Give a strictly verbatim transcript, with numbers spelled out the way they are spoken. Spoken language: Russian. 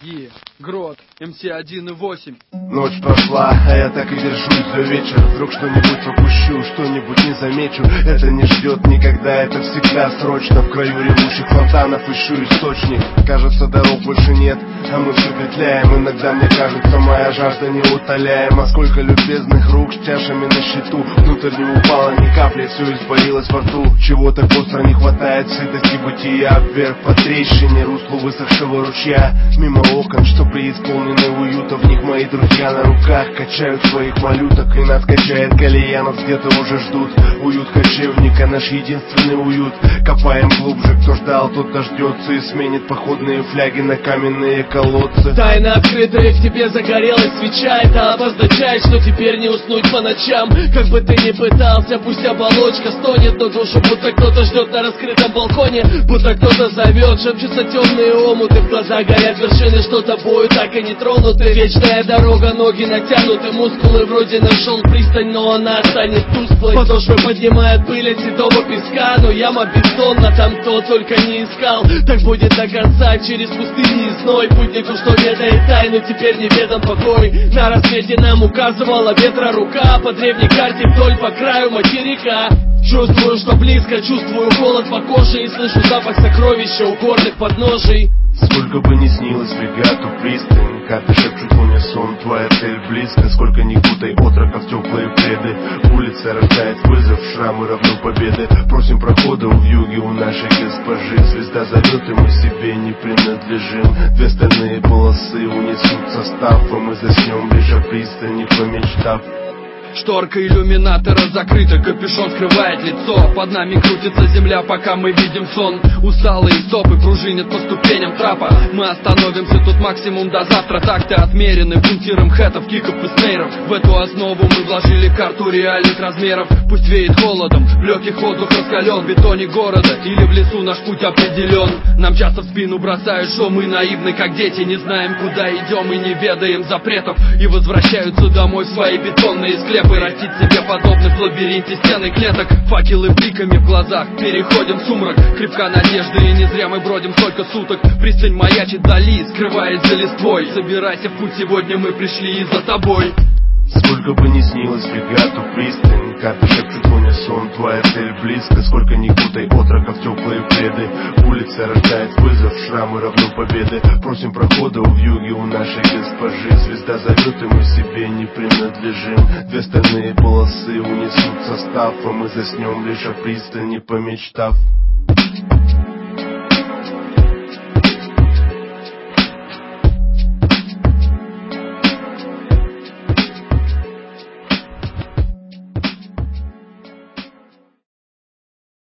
Е, Грот, эм си один и восемь. Ночь прошла, а я так и держусь за вечер. Вдруг что-нибудь пропущу, что-нибудь не замечу. Это не ждет никогда, это всегда срочно. В краю ревущих фонтанов ищу источник. Кажется, дорог больше нет, а мы все петляем. Иногда мне кажется, моя жажда не утоляема. Сколько любезных рук с чашами на счету. Внутрь не упало ни капли, все испарилось во рту. Чего-то остро не хватает, сытости бытия. Вверх по трещине, руслу высохшего ручья. Мимо окон, что преисполнены уюта. В них мои друзья на руках качают своих малюток. И нас качает кальянов, где-то уже ждут. Уют кочевника, наш единственный уют. Копаем глубже, кто ждал, тот дождется. И сменит походные фляги на каменные колодцы. Тайна открытая, в тебе загорелась свеча. Это обозначает, что теперь не уснуть по ночам. Как бы ты ни пытался, пусть оболочка стонет, но душу будто кто-то ждет на раскрытом балконе. Будто кто-то зовет, шепчутся темные омуты. В глаза горят вершины, что тобою так и не тронуты. Вечная дорога, ноги натянуты, мускулы вроде нашел пристань, но она станет тусклой. Подошвы поднимает пыль от седого песка, но яма бездонна, там кто только не искал. Так будет до конца, через пустыни и зной. Путнику, что ведает тайну, теперь неведом покой. На рассвете нам указывала ветра рука по древней карте вдоль по краю материка. Чувствую, что близко, чувствую холод по коже и слышу запах сокровища у горных подножий. Сколько бы ни снилось фрегату пристань, карты шепчут в унисон, твоя цель близко. Сколько ни кутай отроков теплые пледы, улица рождает вызов, шрамы равно победы. Просим прохода у вьюги у нашей госпожи. Звезда зовет, и мы себе не принадлежим. Две стальные полосы унесут состав, и мы заснем лишь о пристани, помечтав. Шторка иллюминатора закрыта, капюшон скрывает лицо. Под нами крутится земля, пока мы видим сон. Усталые стопы пружинят по ступеням трапа. Мы остановимся тут максимум до завтра. Такты отмерены пунктиром хэтов, киков и снейров. В эту основу мы вложили карту реальных размеров. Пусть веет холодом, в легких воздух раскален. В бетоне города или в лесу наш путь определен. Нам часто в спину бросают, что мы наивны, как дети. Не знаем, куда идем и не ведаем запретов. И возвращаются домой в свои бетонные склепы. Растить себе подобных в лабиринте стены клеток. Факелы бликами в глазах, переходим в сумрак. Крепка надежда, и не зря мы бродим столько суток. Пристань маячит вдали, скрываясь за листвой. Собирайся в путь, сегодня мы пришли и за тобой. Сколько бы ни снилось фрегату пристань, карты шепчут в унисон, твоя цель близко. Сколько ни кутай отроков теплые пледы, улица рождает вызов, шрамы равно победы. Просим прохода у вьюги у нашей госпожи. Звезда зовет, и мы себе не принадлежим. Две стальные полосы унесут состав, а мы заснем лишь о пристани, помечтав.